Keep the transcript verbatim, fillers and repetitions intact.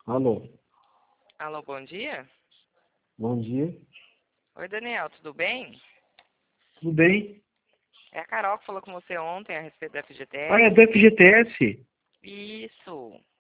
Alô, Alô, bom dia? bom dia. Oi, Daniel, tudo bem? Tudo bem? É a Carol que falou com você ontem a respeito da Ah, é F G T S. do F G T S? Isso.